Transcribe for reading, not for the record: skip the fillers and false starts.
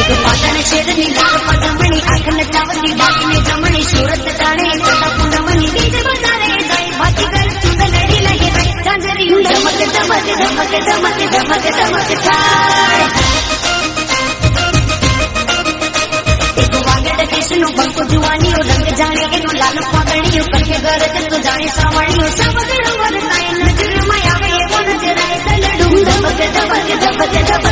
पाटण शेरनी लाल पदमणी आंख नचावती डाकने जमणी सूरत जाने छोटा पूनमनी डीजे बजावे जाई भाती कर चुंदड़ी लगे झांझरी धमक धमक धमक धमक धमक धमक छाए एक वागड़ किसनु बंको जुवानियो रंग जाने के नो लाल पागड़ियो करके गरज तो जाने सावणियो सब गड़ो वरताई नजर में आवे वो नजराए तलडू धमक धमक धमक धमक